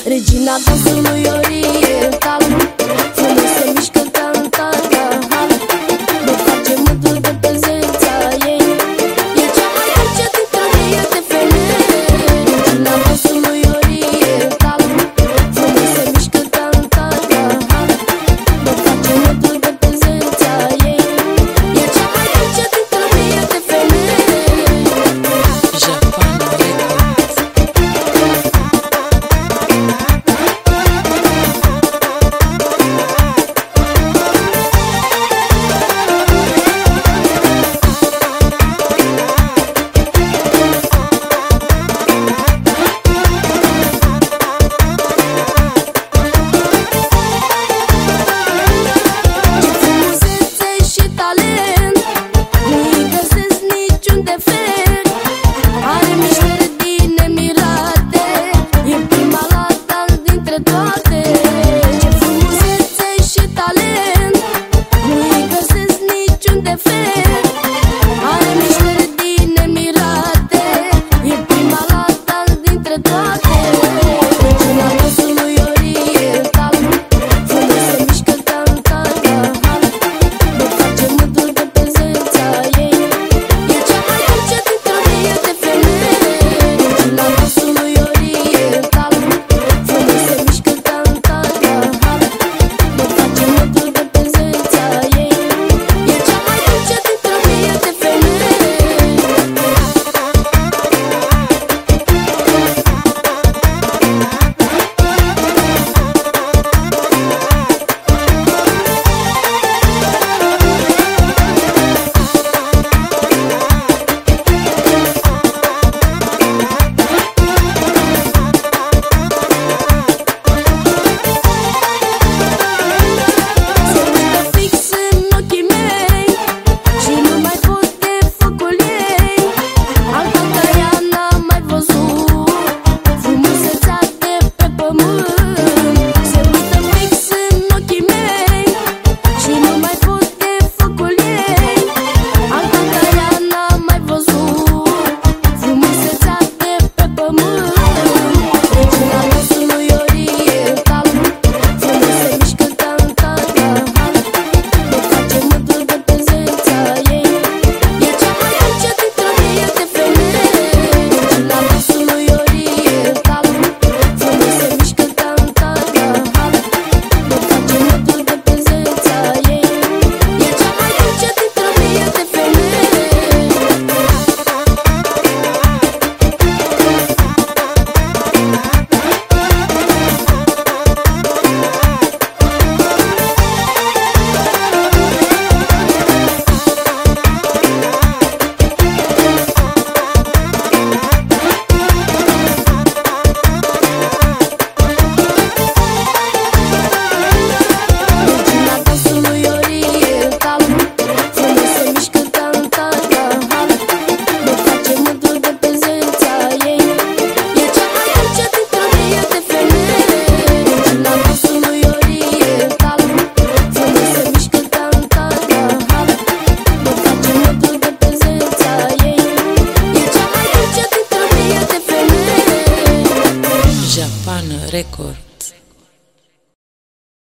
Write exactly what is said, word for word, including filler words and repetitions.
Regina dansului oriental, frumos se mișcă ca în carnaval. Mă face mândru de prezența ei, e cea mai dulce dintre mie de femei. Regina dansului oriental, frumos se mișcă ca în carnaval. Mă face mândru de prezența ei, e cea mai dulce dintre mie de femei. Are mișcări din nemirate, e prima la dans dintre toate.